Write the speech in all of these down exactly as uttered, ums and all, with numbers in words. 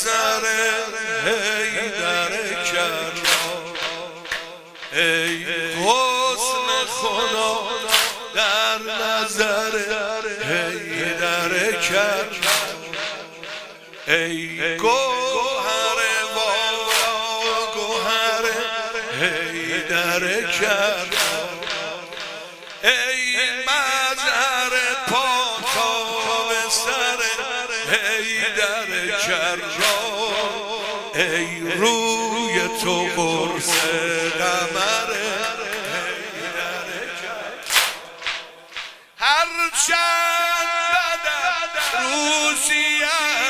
محضر حیدر کربلا، ای حسن خدا در نظر حیدر کربلا، ای گوهر والا گوهر حیدر کربلا، ای مظهر پاک سر حیدر کربلا، ای روی تو قرص قمر حیدر کربلا. هرچند بدم روزیم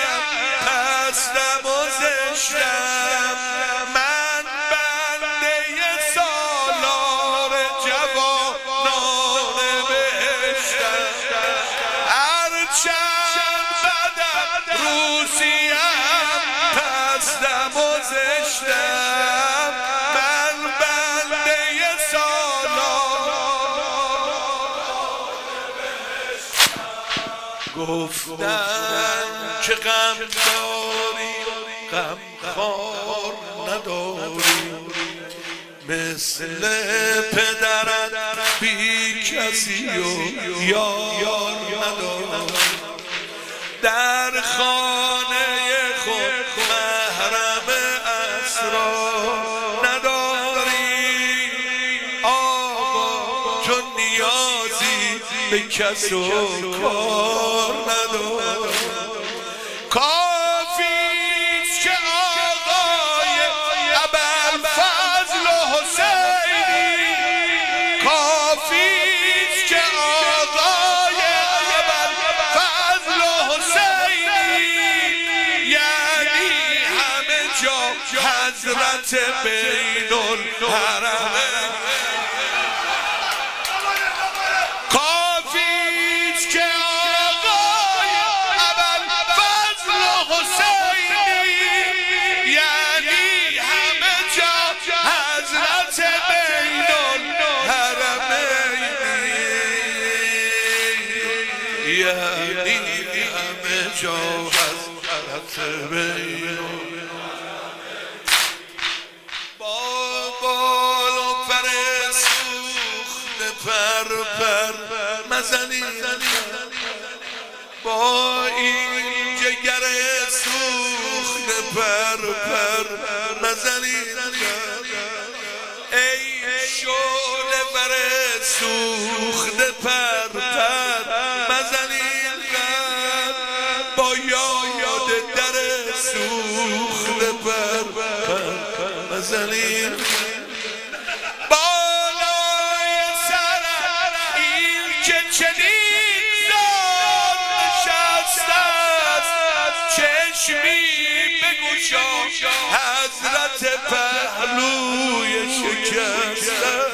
پستم و زشتم، من بنده سالار جوانان بهشتم. هرچند بدم روزیم پستم و زشتم، من بنده سالار گفتن که غم داری غم خار نداری، مثل پدرت بی کسی و یار نداری، در خانه خود محرم اسرار نداری، آقا تو نیازی به کس و کار نداری. کافیست که آقای ابوالفضل حسینی، کافیست که آقای ابوالفضل حسینی، یعنی همه جا حضرت بین الحرمین. کافیست که آقای ابوالفضل حسینی، یعنی همه جا حضرت بین الحرمین، یعنی همه جا حضرت بین الحرمین. با بال و پر سوخته پر پر مزنید، با این جگر سوخته پر پر مزنید، ای شعله ور سوخته پر پر مزنید، با یاد در سوخته پر پر مزنید. بالای سر این که چنین زاد نشسته است، چشمی بگشا حضرت پهلوی شکسته.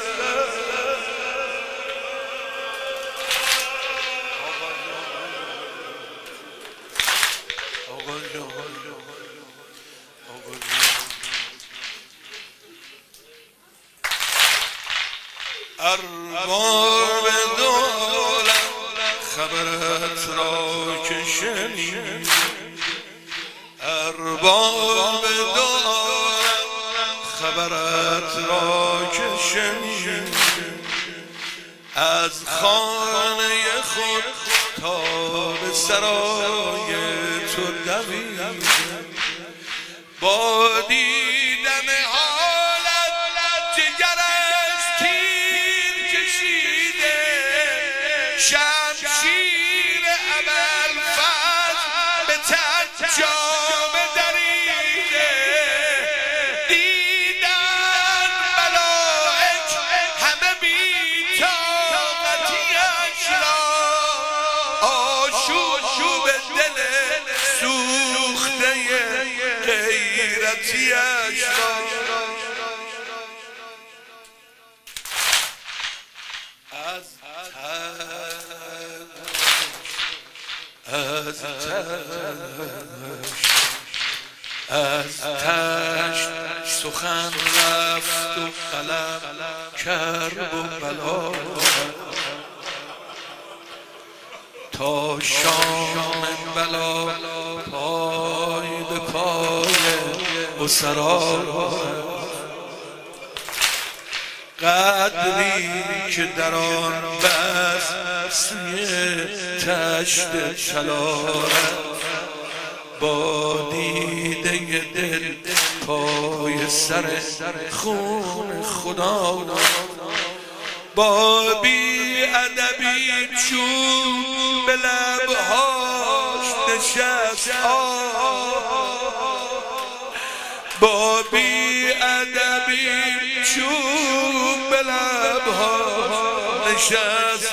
ارباب دولت خبرت را که شنید، ارباب دولت خبرت را که شنید، از خانه خود تا به سرای تو دوید، با دیدن حالت جگرش تیر کشیده، شمشیر ابوالفضل به تن جامه دریده، دیدن ملائک همه بی طاقتیش را، آشوب دل سوخته غیرتیش را. از از از تشت سخن رفت و قلم کرب و بلا، تا شام بلا پای به پای اسرا قدری که در آن بس سوی تشت چلارد با دیده دل پای سر خون خدا با بی ادبی چون به لبهاش نشست با بی ادبی چون به لبهاش نشست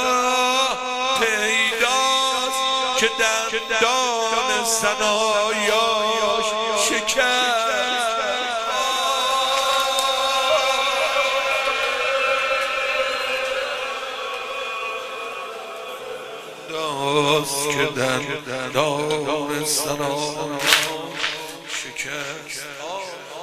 پیداست که دندان ثنایاش شکست داست که دندان ثنایاش شکست